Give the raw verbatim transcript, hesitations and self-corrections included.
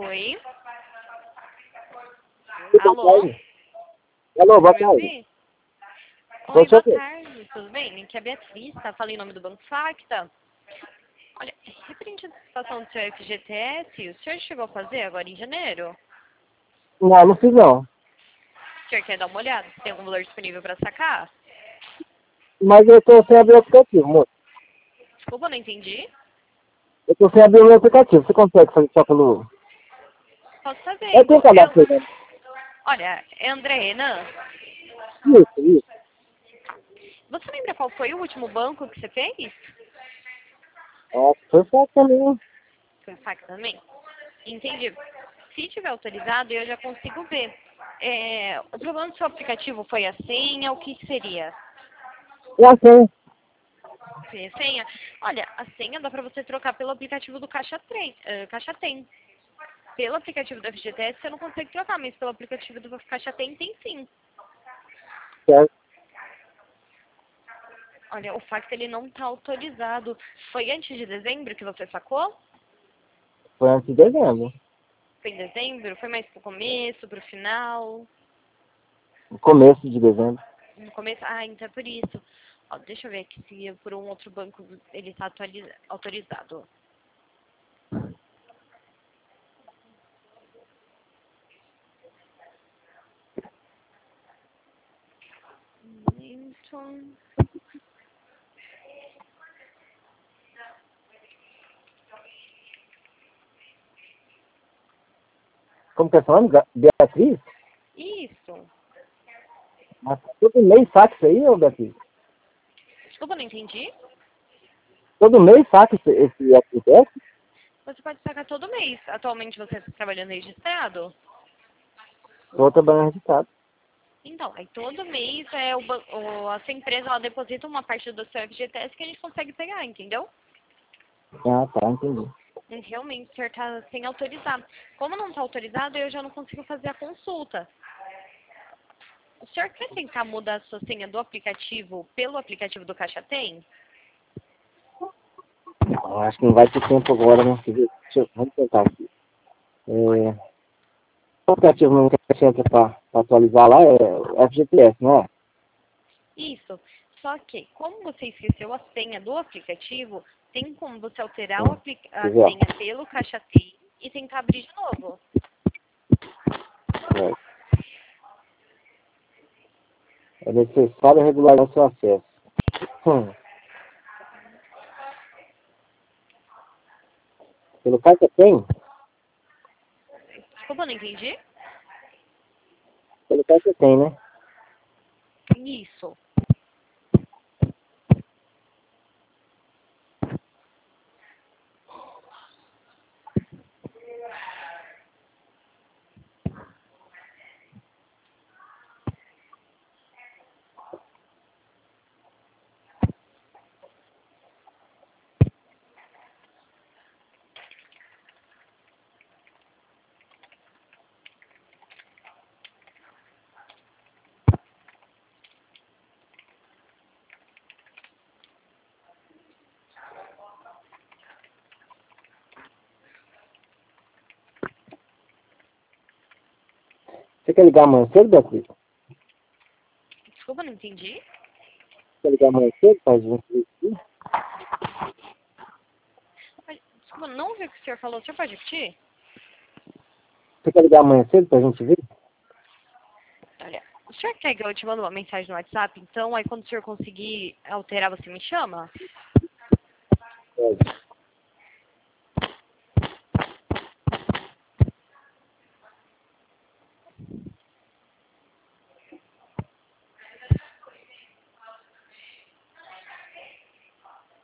Oi? Boa Alô? tarde. Alô, boa Me tarde. ouvir? Oi, Você boa o quê? tarde, tudo bem? Aqui é a Beatriz, tá? Falei em nome do Banco Facta. Olha, referente à situação do seu F G T S, o senhor chegou a fazer agora em janeiro? Não, não fiz não. O senhor quer dar uma olhada? Se tem algum valor disponível para sacar? Mas eu tô sem abrir o aplicativo, moço. Desculpa, não entendi. Eu tô sem abrir o meu aplicativo. Você consegue fazer só pelo... Posso Eu fazendo. tenho Eu... cadastro aí, né? Olha, é André Renan. Isso, isso. Você lembra qual foi o último banco que você fez? É, foi fácil também. Foi o Facta também? Entendi. Se tiver autorizado, eu já consigo ver. É, o problema do seu aplicativo foi a senha, o que seria? É assim. Foi a senha? Olha, a senha dá para você trocar pelo aplicativo do Caixa, Trem, eh, Caixa Tem. Pelo aplicativo do F G T S você não consegue trocar, mas pelo aplicativo do Caixa Tem, tem sim. Certo. Olha, o Facta ele não está autorizado. Foi antes de dezembro que você sacou? Foi antes de dezembro. Foi em dezembro? Foi mais pro começo, pro final? No começo de dezembro. No começo? Ah, então é por isso. Ó, deixa eu ver aqui se por um outro banco ele está autorizado. Então... Como que é seu nome? Ga- Beatriz? Isso. Mas todo mês saca isso aí, ô Beatriz? Desculpa, não entendi. Todo mês saca esse, esse aplicativo? Você pode sacar todo mês. Atualmente você está trabalhando registrado? Estou trabalhando registrado. Então, aí todo mês é o, ban- o, a sua empresa ela deposita uma parte do seu F G T S que a gente consegue pegar, entendeu? Ah, tá, entendi. E realmente o senhor está sem autorizar. Como não está autorizado, eu já não consigo fazer a consulta. O senhor quer tentar mudar a sua senha do aplicativo pelo aplicativo do Caixa Tem? Eu acho que não vai ter tempo agora, não. Quer ver? Deixa eu, vamos tentar aqui. É, o aplicativo não quer que para atualizar lá é o F G T S, não é? Isso. Só que, como você esqueceu a senha do aplicativo, tem como você alterar o Hum, apli- quer a ver, ó. senha pelo Caixa Tem e tentar abrir de novo. É, é necessário regular o seu acesso. Hum. Pelo carta tem? Desculpa, não entendi. Pelo carta tem, né? Isso. Você quer ligar amanhã cedo, Beatriz? Desculpa, não entendi. Quer ligar amanhã cedo para a gente ver aqui? Mas, desculpa, não ouvi o que o senhor falou. O senhor pode repetir? Você quer ligar amanhã cedo para a gente ver? Olha, o senhor quer que eu te mando uma mensagem no WhatsApp? Então, aí quando o senhor conseguir alterar, você me chama? Pode.